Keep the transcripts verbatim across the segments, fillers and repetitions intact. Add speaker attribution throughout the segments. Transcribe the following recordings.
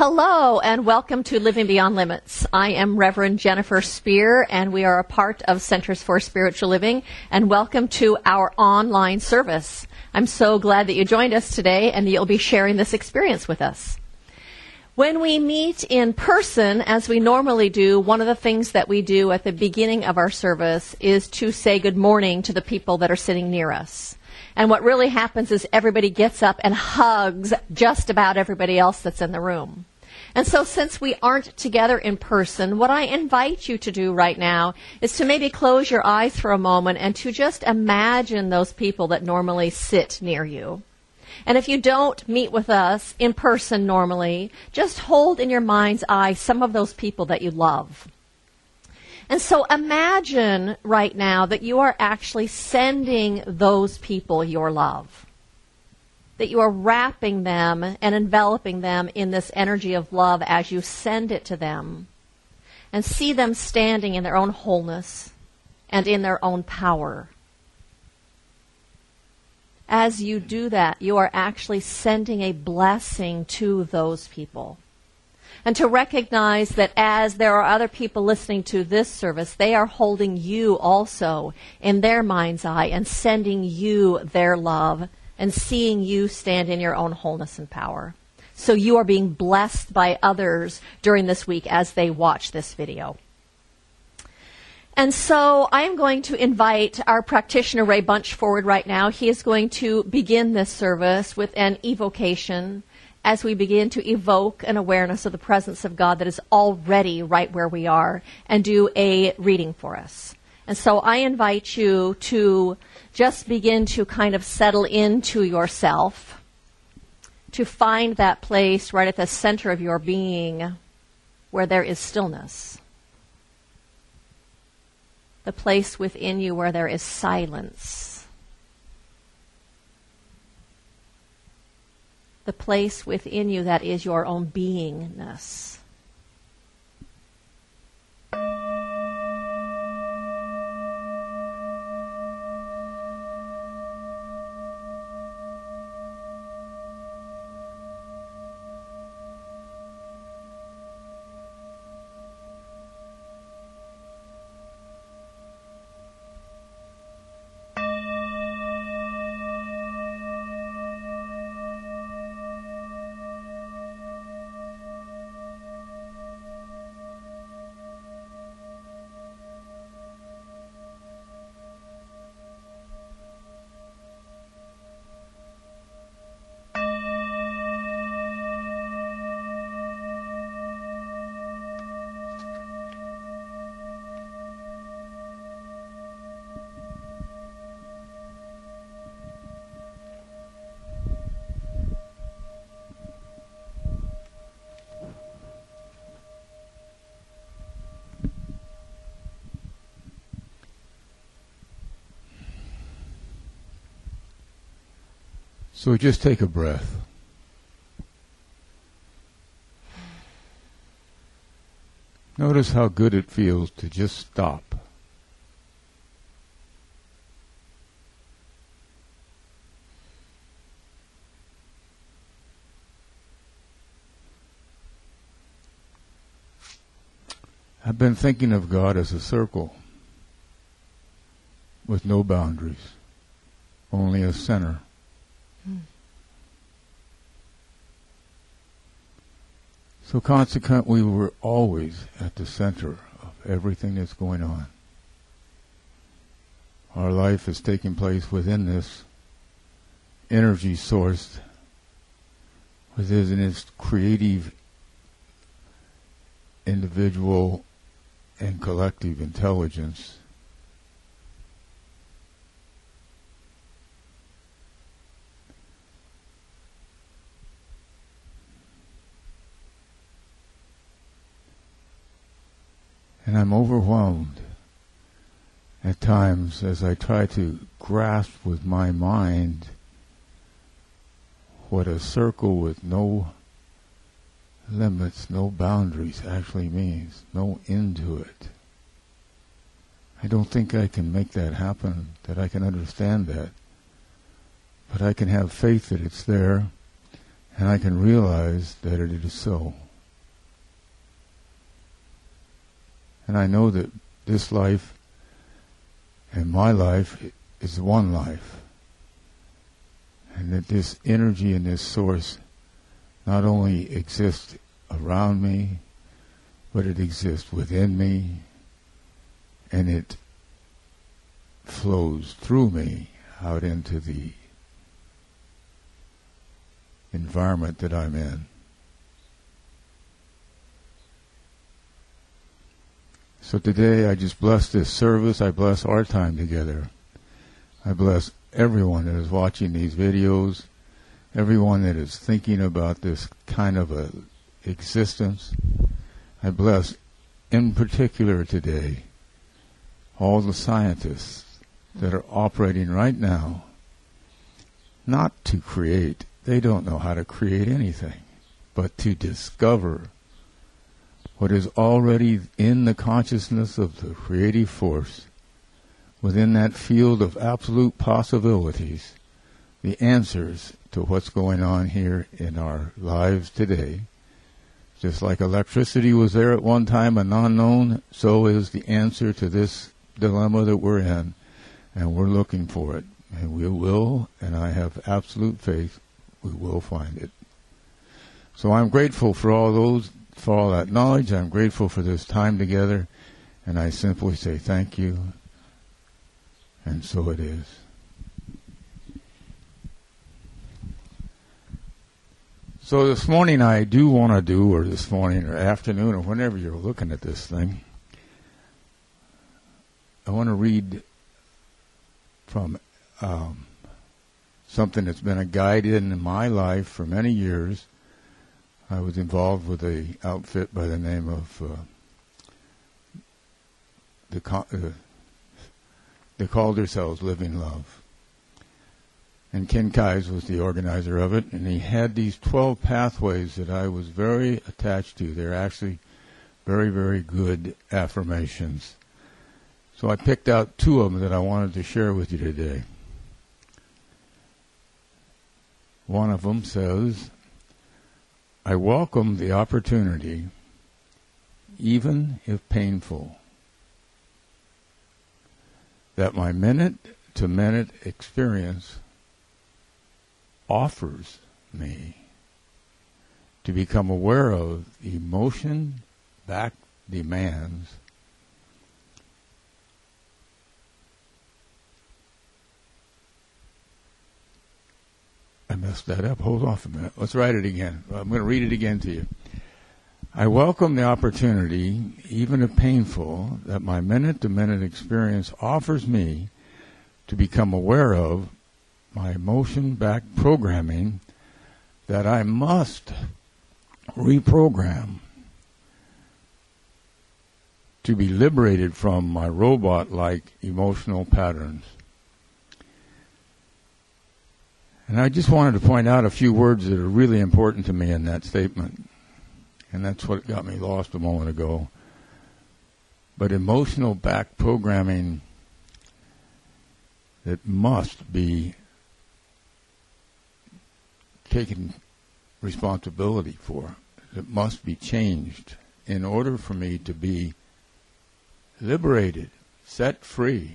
Speaker 1: Hello and welcome to Living Beyond Limits. I am Reverend Jennifer Spear and we are a part of Centers for Spiritual Living, and welcome to our online service. I'm so glad that you joined us today and that you'll be sharing this experience with us. When we meet in person, as we normally do, one of the things that we do at the beginning of our service is to say good morning to the people that are sitting near us. And what really happens is everybody gets up and hugs just about everybody else that's in the room. And so since we aren't together in person, what I invite you to do right now is to maybe close your eyes for a moment and to just imagine those people that normally sit near you. And if you don't meet with us in person normally, just hold in your mind's eye some of those people that you love. And so imagine right now that you are actually sending those people your love, that you are wrapping them and enveloping them in this energy of love as you send it to them, and see them standing in their own wholeness and in their own power. As you do that, you are actually sending a blessing to those people. And to recognize that as there are other people listening to this service, they are holding you also in their mind's eye and sending you their love and seeing you stand in your own wholeness and power. So you are being blessed by others during this week as they watch this video. And so I am going to invite our practitioner, Ray Bunch, forward right now. He is going to begin this service with an evocation as we begin to evoke an awareness of the presence of God that is already right where we are, and do a reading for us. And so I invite you to just begin to kind of settle into yourself, to find that place right at the center of your being where there is stillness, the place within you where there is silence, the place within you that is your own beingness.
Speaker 2: So just take a breath. Notice how good it feels to just stop. I've been thinking of God as a circle with no boundaries, only a center. So consequently, we're always at the center of everything that's going on. Our life is taking place within this energy source, within its creative, individual, and collective intelligence. And I'm overwhelmed at times as I try to grasp with my mind what a circle with no limits, no boundaries actually means, no end to it. I don't think I can make that happen, that I can understand that. But I can have faith that it's there, and I can realize that it is so. And I know that this life and my life is one life. And that this energy and this source not only exists around me, but it exists within me, and it flows through me out into the environment that I'm in. So today I just bless this service. I bless our time together. I bless everyone that is watching these videos, everyone that is thinking about this kind of a existence. I bless in particular today all the scientists that are operating right now, not to create. They don't know how to create anything, but to discover what is already in the consciousness of the creative force, within that field of absolute possibilities, the answers to what's going on here in our lives today. Just like electricity was there at one time, an unknown, so is the answer to this dilemma that we're in, and we're looking for it. And we will, and I have absolute faith, we will find it. So I'm grateful for all those, for all that knowledge. I'm grateful for this time together, and I simply say thank you, and so it is. So this morning I do want to do, or this morning or afternoon or whenever you're looking at this thing, I want to read from um, something that's been a guide in my life for many years. I was involved with an outfit by the name of uh, the uh, they called themselves Living Love. And Ken Kais was the organizer of it, and he had these twelve pathways that I was very attached to. They're actually very, very good affirmations. So I picked out two of them that I wanted to share with you today. One of them says, I welcome the opportunity, even if painful, that my minute-to-minute experience offers me to become aware of emotion-backed demands I messed that up. Hold on for a minute. Let's write it again. I'm going to read it again to you. I welcome the opportunity, even if painful, that my minute-to-minute experience offers me to become aware of my emotion-backed programming that I must reprogram to be liberated from my robot-like emotional patterns. And I just wanted to point out a few words that are really important to me in that statement. And that's what got me lost a moment ago. But emotional back programming that must be taken responsibility for, that must be changed in order for me to be liberated, set free.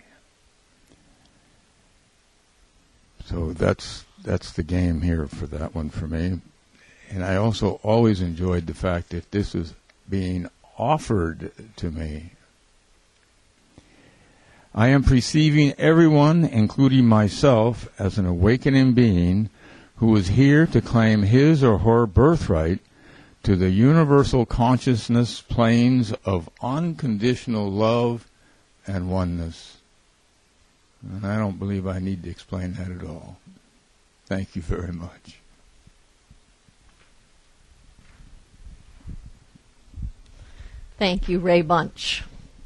Speaker 2: So that's that's the game here for that one for me. And I also always enjoyed the fact that this is being offered to me. I am perceiving everyone, including myself, as an awakening being who is here to claim his or her birthright to the universal consciousness planes of unconditional love and oneness. And I don't believe I need to explain that at all. Thank you very much.
Speaker 1: Thank you, Ray Bunch.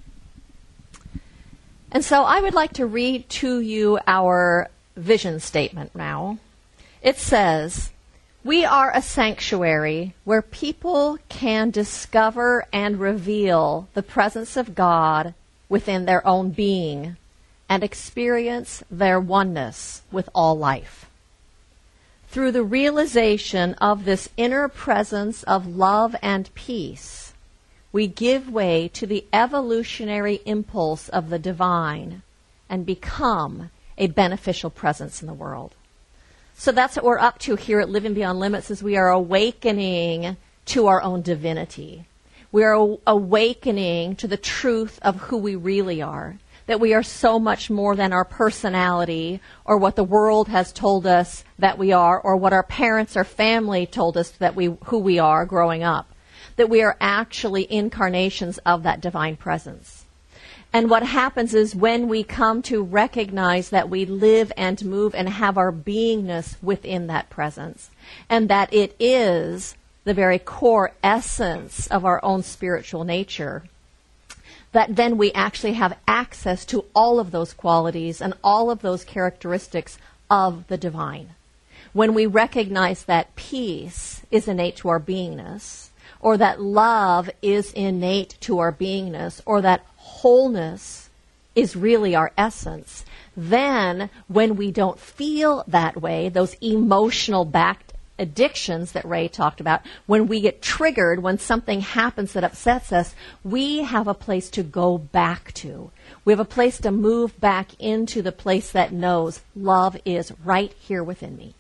Speaker 1: And so I would like to read to you our vision statement now. It says, we are a sanctuary where people can discover and reveal the presence of God within their own being and experience their oneness with all life. Through the realization of this inner presence of love and peace, we give way to the evolutionary impulse of the divine and become a beneficial presence in the world. So that's what we're up to here at Living Beyond Limits, is we are awakening to our own divinity. We are awakening to the truth of who we really are, that we are so much more than our personality or what the world has told us that we are, or what our parents or family told us that we who we are growing up, that we are actually incarnations of that divine presence. And what happens is when we come to recognize that we live and move and have our beingness within that presence, and that it is the very core essence of our own spiritual nature, that then we actually have access to all of those qualities and all of those characteristics of the divine. When we recognize that peace is innate to our beingness, or that love is innate to our beingness, or that wholeness is really our essence, then when we don't feel that way, those emotional backed addictions that Ray talked about, when we get triggered, when something happens that upsets us, we have a place to go back to. We have a place to move back into the place that knows love is right here within me.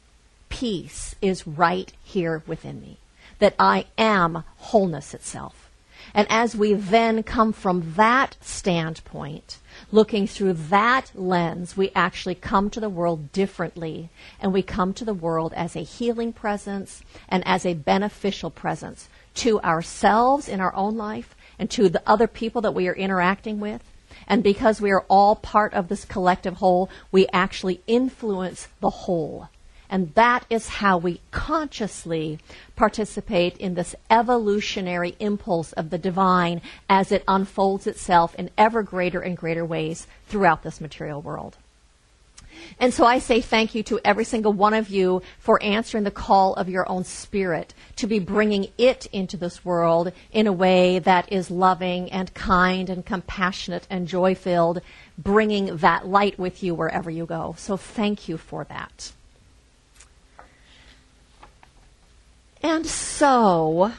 Speaker 1: Peace is right here within me. That I am wholeness itself. And as we then come from that standpoint, looking through that lens, we actually come to the world differently, and we come to the world as a healing presence and as a beneficial presence to ourselves in our own life and to the other people that we are interacting with. And because we are all part of this collective whole, we actually influence the whole. And that is how we consciously participate in this evolutionary impulse of the divine as it unfolds itself in ever greater and greater ways throughout this material world. And so I say thank you to every single one of you for answering the call of your own spirit to be bringing it into this world in a way that is loving and kind and compassionate and joy-filled, bringing that light with you wherever you go. So thank you for that. And so,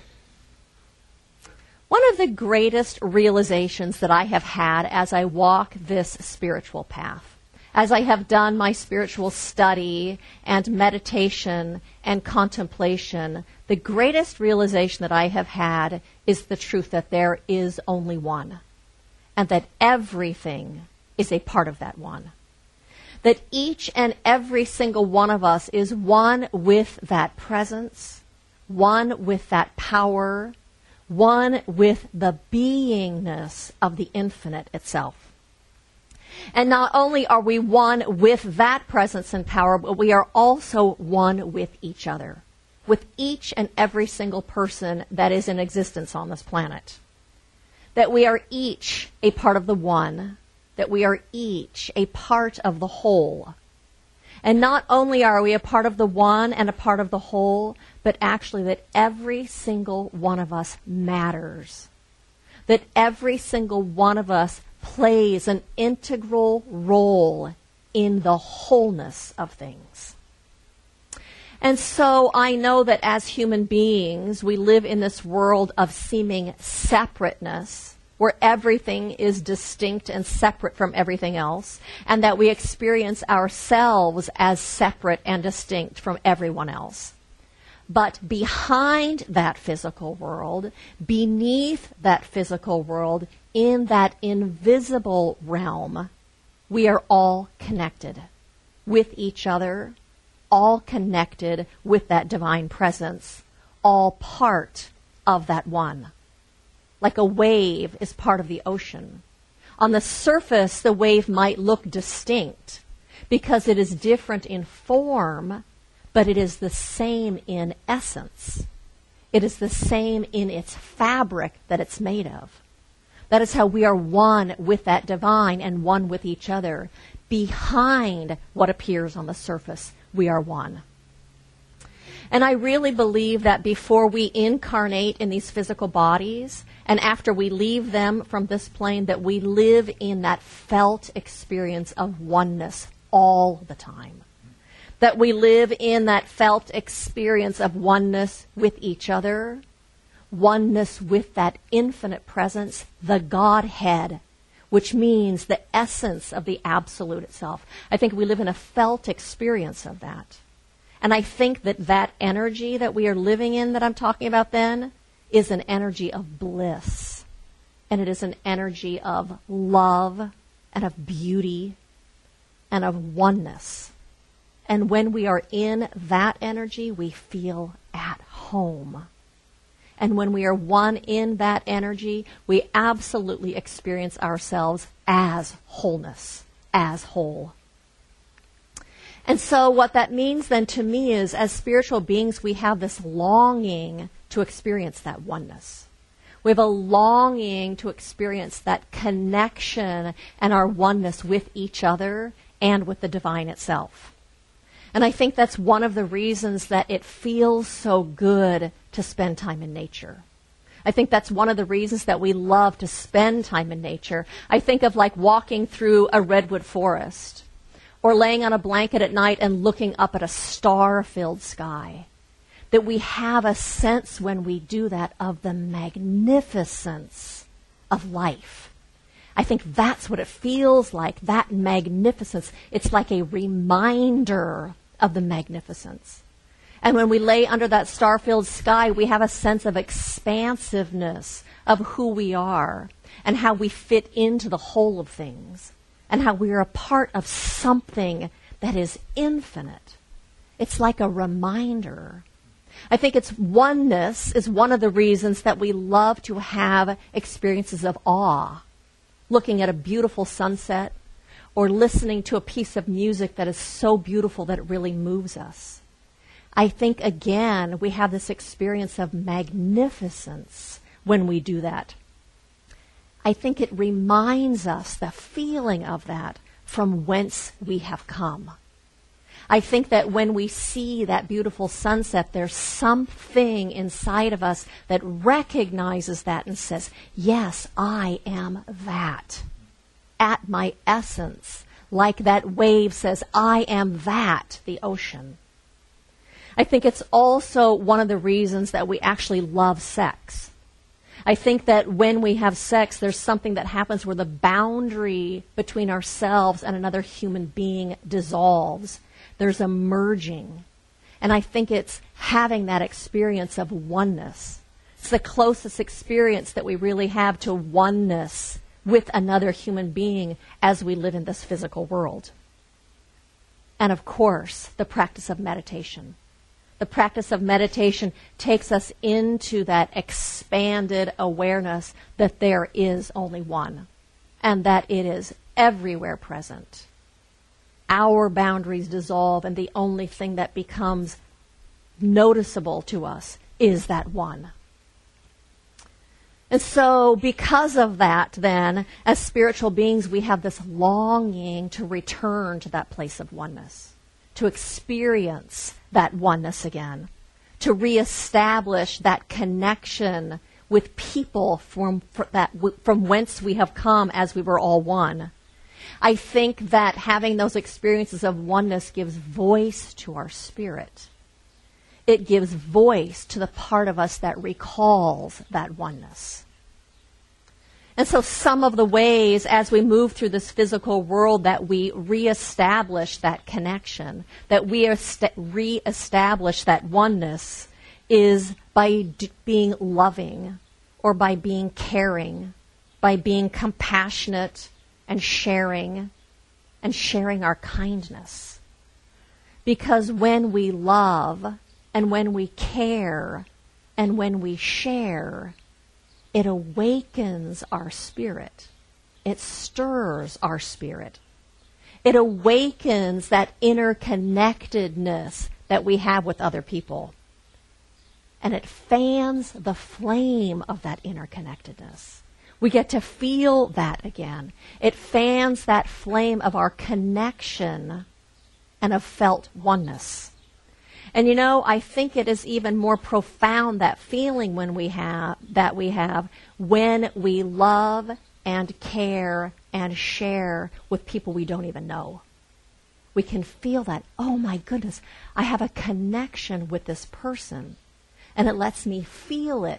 Speaker 1: one of the greatest realizations that I have had as I walk this spiritual path, as I have done my spiritual study and meditation and contemplation, the greatest realization that I have had is the truth that there is only one, and that everything is a part of that one. That each and every single one of us is one with that presence, one with that power, one with the beingness of the infinite itself. And not only are we one with that presence and power, but we are also one with each other, with each and every single person that is in existence on this planet. That we are each a part of the one, that we are each a part of the whole. And not only are we a part of the one and a part of the whole, but actually that every single one of us matters. That every single one of us plays an integral role in the wholeness of things. And so I know that as human beings, we live in this world of seeming separateness, where everything is distinct and separate from everything else, and that we experience ourselves as separate and distinct from everyone else. But behind that physical world, beneath that physical world, in that invisible realm, we are all connected with each other, all connected with that divine presence, all part of that one. Like a wave is part of the ocean. On the surface, the wave might look distinct because it is different in form, but it is the same in essence. It is the same in its fabric that it's made of. That is how we are one with that divine and one with each other. Behind what appears on the surface, we are one. And I really believe that before we incarnate in these physical bodies, and after we leave them from this plane, that we live in that felt experience of oneness all the time. That we live in that felt experience of oneness with each other, oneness with that infinite presence, the Godhead, which means the essence of the absolute itself. I think we live in a felt experience of that. And I think that that energy that we are living in that I'm talking about then is an energy of bliss. And it is an energy of love and of beauty and of oneness. And when we are in that energy, we feel at home. And when we are one in that energy, we absolutely experience ourselves as wholeness, as whole. And so what that means then to me is, as spiritual beings, we have this longing to experience that oneness. We have a longing to experience that connection and our oneness with each other and with the divine itself. And I think that's one of the reasons that it feels so good to spend time in nature. I think that's one of the reasons that we love to spend time in nature. I think of like walking through a redwood forest or laying on a blanket at night and looking up at a star-filled sky. That we have a sense when we do that of the magnificence of life. I think that's what it feels like, that magnificence. It's like a reminder of the magnificence. And when we lay under that star-filled sky, we have a sense of expansiveness of who we are and how we fit into the whole of things and how we are a part of something that is infinite. It's like a reminder. I think it's oneness is one of the reasons that we love to have experiences of awe, looking at a beautiful sunset or listening to a piece of music that is so beautiful that it really moves us. I think, again, we have this experience of magnificence when we do that. I think it reminds us, the feeling of that, from whence we have come. I think that when we see that beautiful sunset, there's something inside of us that recognizes that and says, yes, I am that. At my essence, like that wave says, I am that, the ocean. I think it's also one of the reasons that we actually love sex. I think that when we have sex, there's something that happens where the boundary between ourselves and another human being dissolves. There's a merging. And I think it's having that experience of oneness. It's the closest experience that we really have to oneness with another human being as we live in this physical world. And of course, the practice of meditation. The practice of meditation takes us into that expanded awareness that there is only one and that it is everywhere present. Our boundaries dissolve and the only thing that becomes noticeable to us is that one. And so because of that, then, as spiritual beings, we have this longing to return to that place of oneness, to experience that oneness again, to reestablish that connection with people from, from, that, from whence we have come as we were all one. I think that having those experiences of oneness gives voice to our spirit. It gives voice to the part of us that recalls that oneness. And so some of the ways as we move through this physical world that we reestablish that connection, that we est- reestablish that oneness, is by d- being loving or by being caring, by being compassionate and sharing and sharing our kindness. Because when we love and when we care and when we share, it awakens our spirit. It stirs our spirit. It awakens that interconnectedness that we have with other people. And it fans the flame of that interconnectedness. We get to feel that again. It fans that flame of our connection and of felt oneness. And you know, I think it is even more profound, that feeling when we have that we have when we love and care and share with people we don't even know. We can feel that, oh my goodness, I have a connection with this person. And it lets me feel it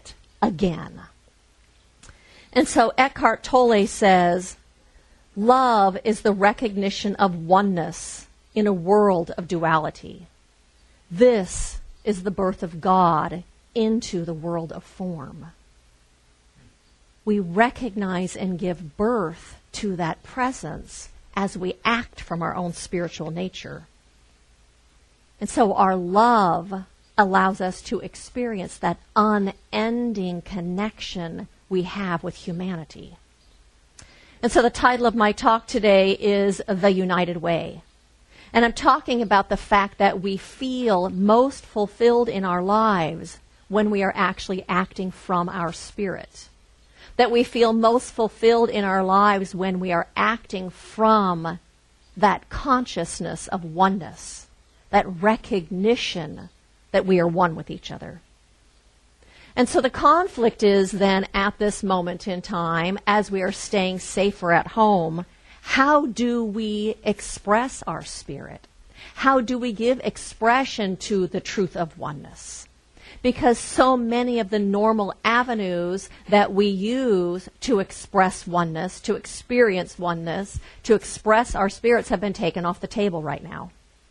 Speaker 1: again. And so Eckhart Tolle says, love is the recognition of oneness in a world of duality. This is the birth of God into the world of form. We recognize and give birth to that presence as we act from our own spiritual nature. And so our love allows us to experience that unending connection we have with humanity. And so the title of my talk today is The United Way. And I'm talking about the fact that we feel most fulfilled in our lives when we are actually acting from our spirit. That we feel most fulfilled in our lives when we are acting from that consciousness of oneness, that recognition that we are one with each other. And so the conflict is then at this moment in time, as we are staying safer at home, how do we express our spirit? How do we give expression to the truth of oneness? Because so many of the normal avenues that we use to express oneness, to experience oneness, to express our spirits have been taken off the table right now.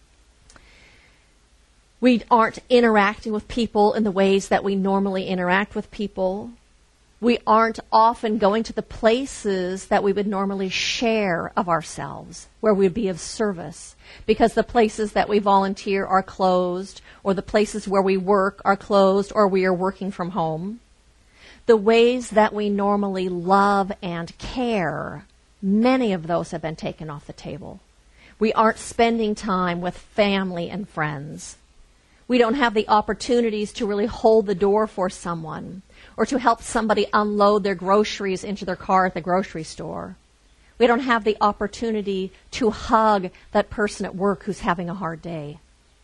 Speaker 1: We aren't interacting with people in the ways that we normally interact with people. We aren't often going to the places that we would normally share of ourselves, where we'd be of service, because the places that we volunteer are closed, or the places where we work are closed, or we are working from home. The ways that we normally love and care, many of those have been taken off the table. We aren't spending time with family and friends. We don't have the opportunities to really hold the door for someone or to help somebody unload their groceries into their car at the grocery store. We don't have the opportunity to hug that person at work who's having a hard day.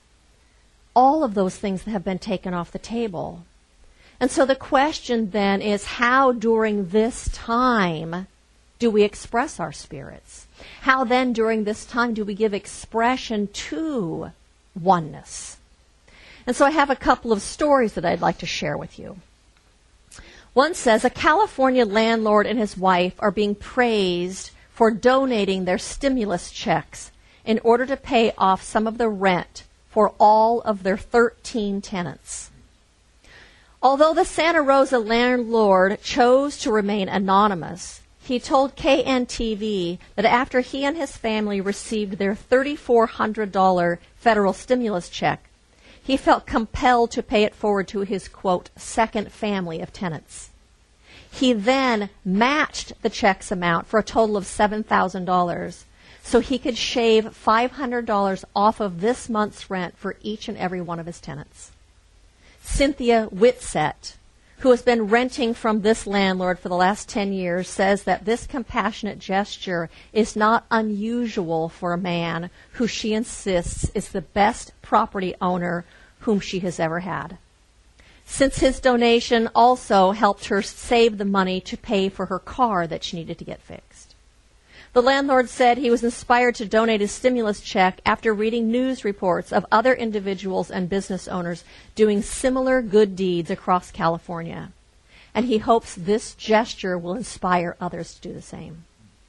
Speaker 1: All of those things have been taken off the table. And so the question then is, how during this time do we express our spirits? How then during this time do we give expression to oneness? And so I have a couple of stories that I'd like to share with you. One says, a California landlord and his wife are being praised for donating their stimulus checks in order to pay off some of the rent for all of their thirteen tenants. Although the Santa Rosa landlord chose to remain anonymous, he told K N T V that after he and his family received their three thousand four hundred dollars federal stimulus check, he felt compelled to pay it forward to his, quote, second family of tenants. He then matched the check's amount for a total of seven thousand dollars so he could shave five hundred dollars off of this month's rent for each and every one of his tenants. Cynthia Whitsett, who has been renting from this landlord for the last ten years, says that this compassionate gesture is not unusual for a man who she insists is the best property owner whom she has ever had. Since his donation also helped her save the money to pay for her car that she needed to get fixed. The landlord said he was inspired to donate his stimulus check after reading news reports of other individuals and business owners doing similar good deeds across California. And he hopes this gesture will inspire others to do the same.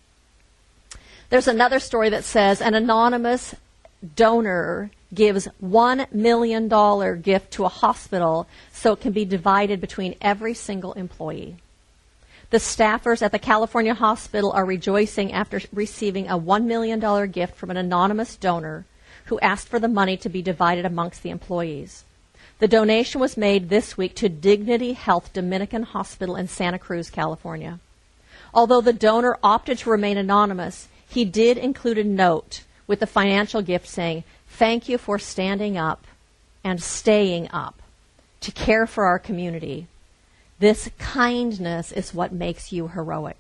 Speaker 1: There's another story that says an anonymous donor gives one million dollars gift to a hospital so it can be divided between every single employee. The staffers at the California hospital are rejoicing after receiving a one million dollars gift from an anonymous donor who asked for the money to be divided amongst the employees. The donation was made this week to Dignity Health Dominican Hospital in Santa Cruz, California. Although the donor opted to remain anonymous, he did include a note with the financial gift saying, "Thank you for standing up and staying up to care for our community. This kindness is what makes you heroic."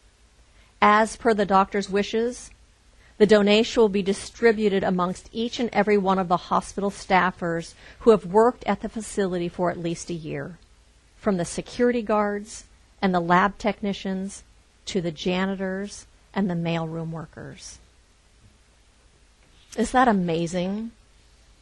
Speaker 1: As per the doctor's wishes, the donation will be distributed amongst each and every one of the hospital staffers who have worked at the facility for at least a year, from the security guards and the lab technicians to the janitors and the mailroom workers. Is that amazing?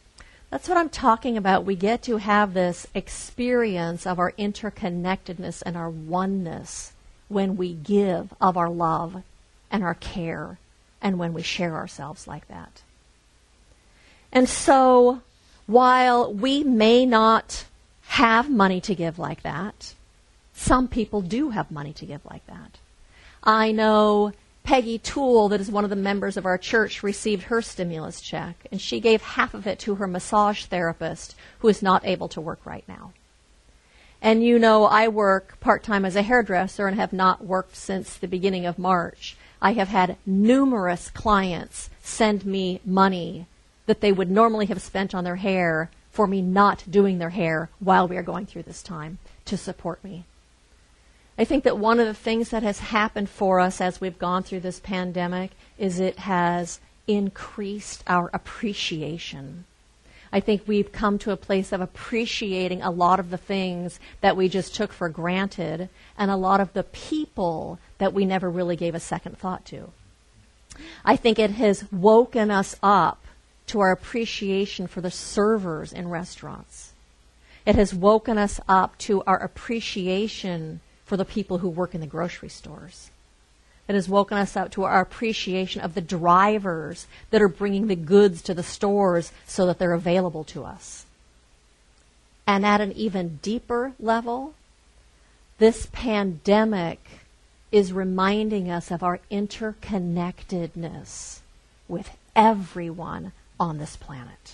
Speaker 1: That's what I'm talking about. We get to have this experience of our interconnectedness and our oneness when we give of our love and our care and when we share ourselves like that. And so, while we may not have money to give like that, some people do have money to give like that. I know Peggy Toole, that is one of the members of our church, received her stimulus check, and she gave half of it to her massage therapist, who is not able to work right now. And you know, I work part-time as a hairdresser and have not worked since the beginning of March. I have had numerous clients send me money that they would normally have spent on their hair for me not doing their hair while we are going through this time to support me. I think that one of the things that has happened for us as we've gone through this pandemic is it has increased our appreciation. I think we've come to a place of appreciating a lot of the things that we just took for granted and a lot of the people that we never really gave a second thought to. I think it has woken us up to our appreciation for the servers in restaurants. It has woken us up to our appreciation for the people who work in the grocery stores. It has woken us up to our appreciation of the drivers that are bringing the goods to the stores so that they're available to us. And at an even deeper level, this pandemic is reminding us of our interconnectedness with everyone on this planet.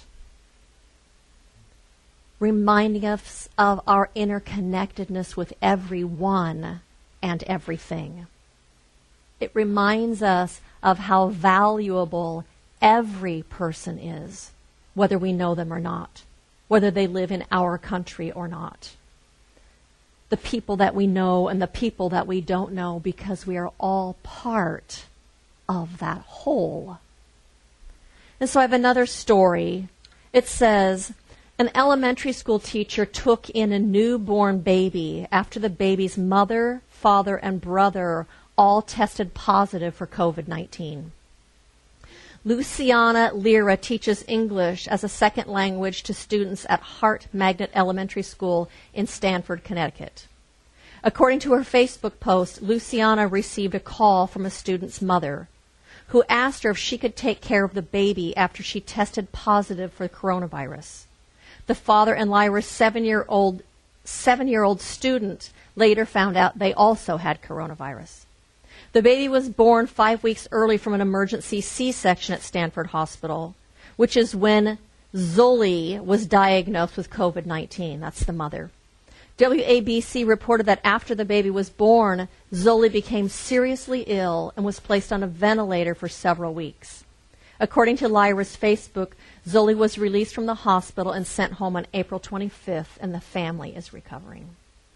Speaker 1: Reminding us of our interconnectedness with everyone and everything. It reminds us of how valuable every person is, whether we know them or not, whether they live in our country or not. The people that we know and the people that we don't know, because we are all part of that whole. And so I have another story. It says, an elementary school teacher took in a newborn baby after the baby's mother, father, and brother all tested positive for covid nineteen. Luciana Lira teaches English as a second language to students at Hart Magnet Elementary School in Stamford, Connecticut. According to her Facebook post, Luciana received a call from a student's mother who asked her if she could take care of the baby after she tested positive for coronavirus. The father and Lyra's seven-year-old seven-year-old student later found out they also had coronavirus. The baby was born five weeks early from an emergency C-section at Stanford Hospital, which is when Zoli was diagnosed with covid nineteen. That's the mother. W A B C reported that after the baby was born, Zoli became seriously ill and was placed on a ventilator for several weeks. According to Lyra's Facebook, Zoli was released from the hospital and sent home on April twenty-fifth, and the family is recovering.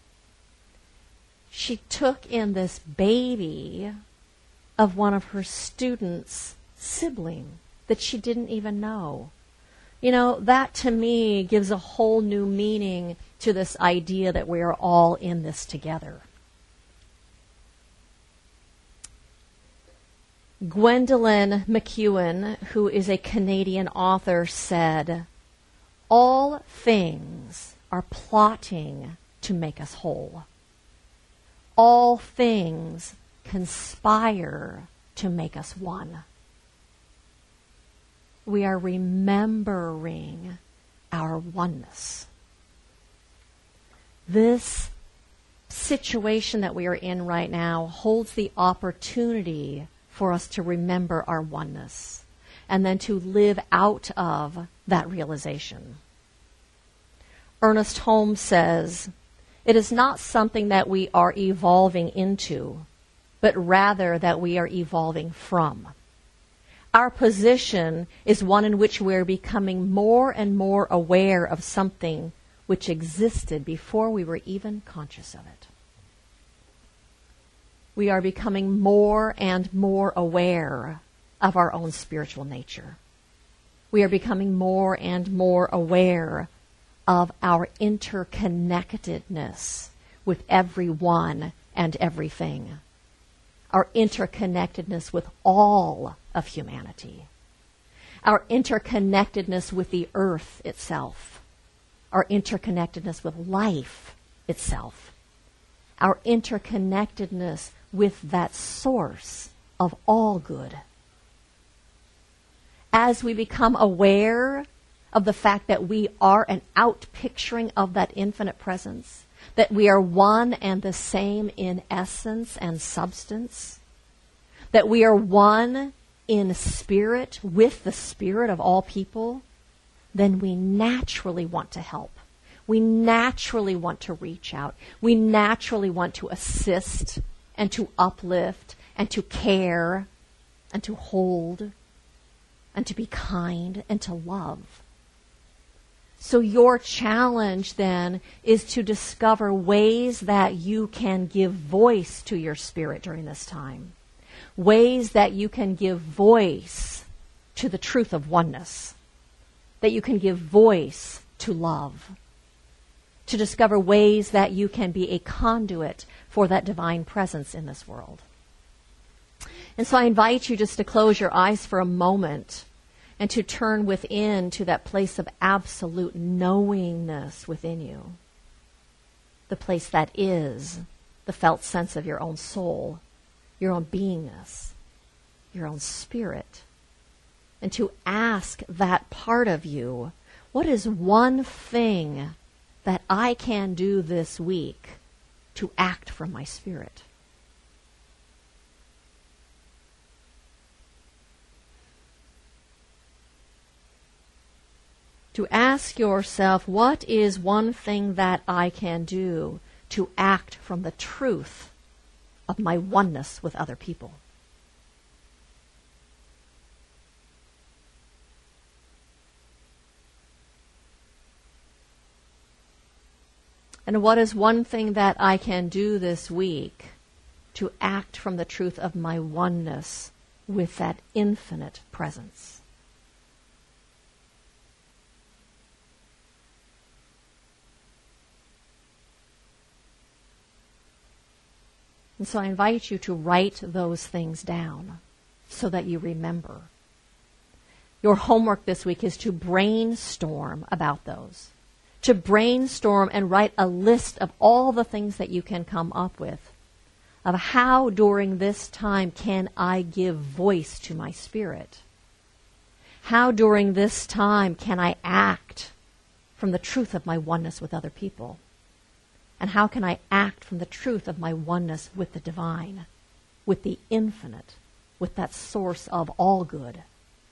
Speaker 1: She took in this baby of one of her students' sibling that she didn't even know. You know, that to me gives a whole new meaning to this idea that we are all in this together. Gwendolyn McEwen, who is a Canadian author, said, "All things are plotting to make us whole. All things conspire to make us one." We are remembering our oneness. This situation that we are in right now holds the opportunity for us to remember our oneness and then to live out of that realization. Ernest Holmes says, "It is not something that we are evolving into, but rather that we are evolving from. Our position is one in which we are becoming more and more aware of something which existed before we were even conscious of it." We are becoming more and more aware of our own spiritual nature. We are becoming more and more aware of our interconnectedness with everyone and everything. Our interconnectedness with all of humanity. our interconnectedness with the earth itself, our interconnectedness with life itself, our interconnectedness with that source of all good. As we become aware of the fact that we are an outpicturing of that infinite presence, that we are one and the same in essence and substance, that we are one in spirit with the spirit of all people, then we naturally want to help. We naturally want to reach out. We naturally want to assist and to uplift and to care and to hold and to be kind and to love. So your challenge then is to discover ways that you can give voice to your spirit during this time. Ways that you can give voice to the truth of oneness. That you can give voice to love. To discover ways that you can be a conduit for that divine presence in this world. And so I invite you just to close your eyes for a moment and to turn within to that place of absolute knowingness within you. The place that is the felt sense of your own soul, your own beingness, your own spirit. And to ask that part of you, what is one thing that I can do this week to act from my spirit? To ask yourself, what is one thing that I can do to act from the truth of my oneness with other people? And what is one thing that I can do this week to act from the truth of my oneness with that infinite presence? And so I invite you to write those things down so that you remember. Your homework this week is to brainstorm about those. To brainstorm and write a list of all the things that you can come up with. Of how during this time can I give voice to my spirit? How during this time can I act from the truth of my oneness with other people? And how can I act from the truth of my oneness with the divine, with the infinite, with that source of all good?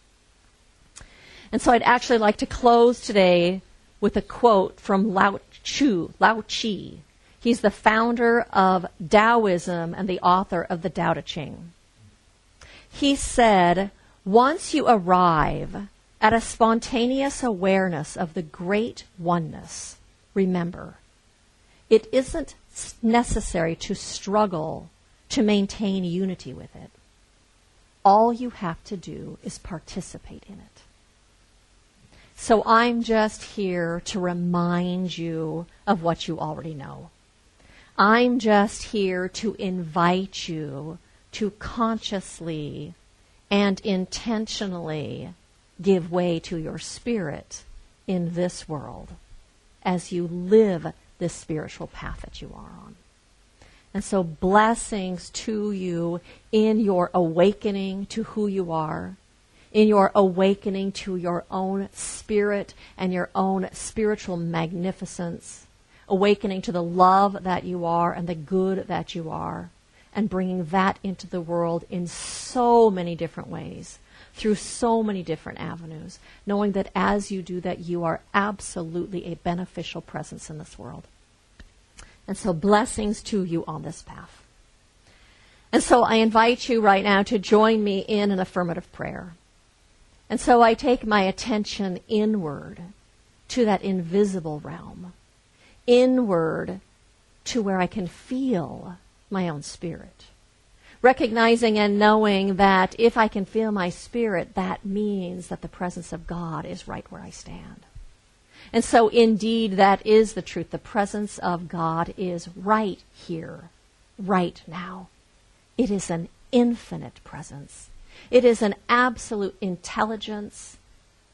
Speaker 1: And so I'd actually like to close today with a quote from Lao Tzu, Lao Chi. He's the founder of Taoism and the author of the Tao Te Ching. He said, once you arrive at a spontaneous awareness of the great oneness, remember, it isn't necessary to struggle to maintain unity with it. All you have to do is participate in it. So I'm just here to remind you of what you already know. I'm just here to invite you to consciously and intentionally give way to your spirit in this world as you live this spiritual path that you are on. And so blessings to you in your awakening to who you are, in your awakening to your own spirit and your own spiritual magnificence, awakening to the love that you are and the good that you are, and bringing that into the world in so many different ways, through so many different avenues, knowing that as you do that, you are absolutely a beneficial presence in this world. And so blessings to you on this path. And so I invite you right now to join me in an affirmative prayer. And so I take my attention inward to that invisible realm, inward to where I can feel my own spirit. Recognizing and knowing that if I can feel my spirit, that means that the presence of God is right where I stand. And so indeed, that is the truth. The presence of God is right here, right now. It is an infinite presence. It is an absolute intelligence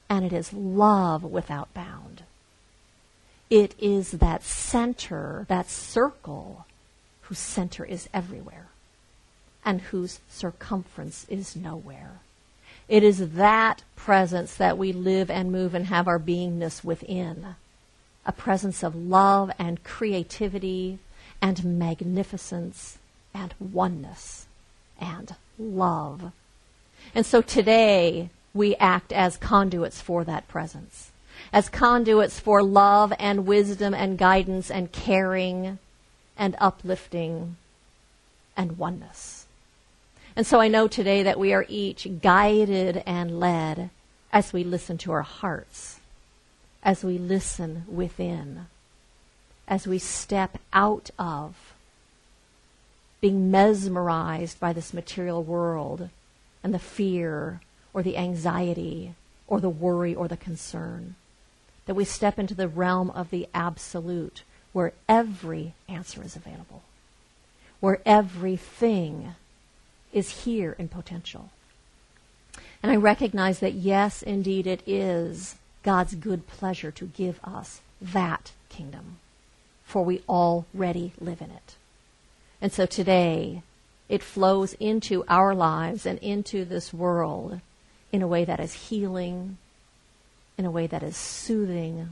Speaker 1: and it is love without bound. It is that center, that circle, whose center is everywhere and whose circumference is nowhere. It is that presence that we live and move and have our beingness within. A presence of love and creativity and magnificence and oneness and love. And so today we act as conduits for that presence, as conduits for love and wisdom and guidance and caring and uplifting and oneness. And so I know today that we are each guided and led as we listen to our hearts, as we listen within, as we step out of being mesmerized by this material world and the fear or the anxiety or the worry or the concern, that we step into the realm of the absolute where every answer is available, where everything is here in potential. And I recognize that, yes, indeed, it is God's good pleasure to give us that kingdom, for we already live in it. And so today, it flows into our lives and into this world in a way that is healing, in a way that is soothing,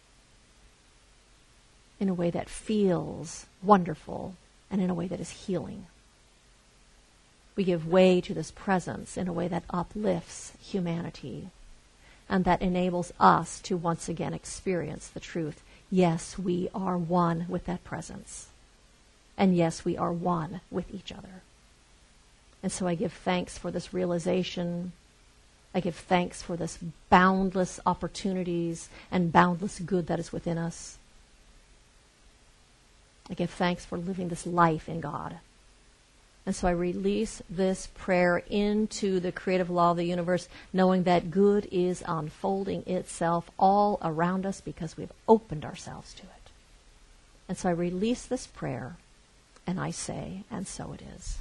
Speaker 1: in a way that feels wonderful, and in a way that is healing. We give way to this presence in a way that uplifts humanity and that enables us to once again experience the truth. Yes, we are one with that presence. And yes, we are one with each other. And so I give thanks for this realization. I give thanks for this boundless opportunities and boundless good that is within us. I give thanks for living this life in God. And so I release this prayer into the creative law of the universe, knowing that good is unfolding itself all around us because we've opened ourselves to it. And so I release this prayer, and I say, and so it is.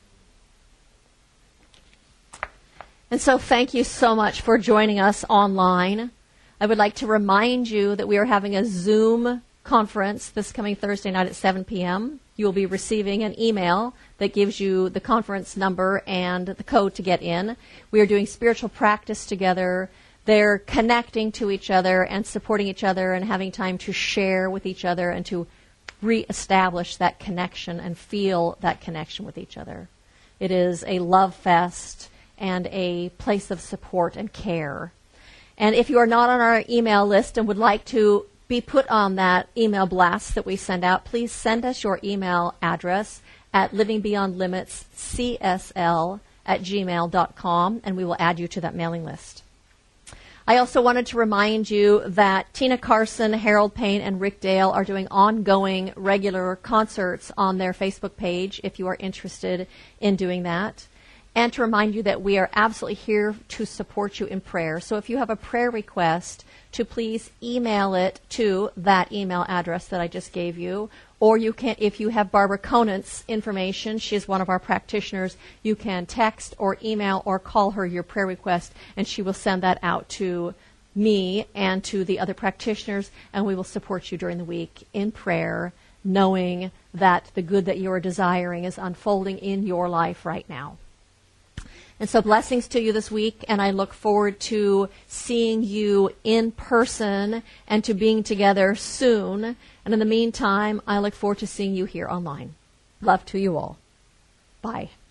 Speaker 1: And so thank you so much for joining us online. I would like to remind you that we are having a Zoom conference this coming Thursday night at seven p.m. You will be receiving an email that gives you the conference number and the code to get in. We are doing spiritual practice together. They're connecting to each other and supporting each other and having time to share with each other and to reestablish that connection and feel that connection with each other. It is a love fest and a place of support and care. And if you are not on our email list and would like to be put on that email blast that we send out, please send us your email address at living beyond limits c s l at gmail dot com, and we will add you to that mailing list. I also wanted to remind you that Tina Carson, Harold Payne, and Rick Dale are doing ongoing regular concerts on their Facebook page if you are interested in doing that. And to remind you that we are absolutely here to support you in prayer. So if you have a prayer request, to please email it to that email address that I just gave you. Or you can, if you have Barbara Conant's information, she is one of our practitioners, you can text or email or call her your prayer request, and she will send that out to me and to the other practitioners, and we will support you during the week in prayer, knowing that the good that you are desiring is unfolding in your life right now. And so blessings to you this week, and I look forward to seeing you in person and to being together soon. And in the meantime, I look forward to seeing you here online. Love to you all. Bye.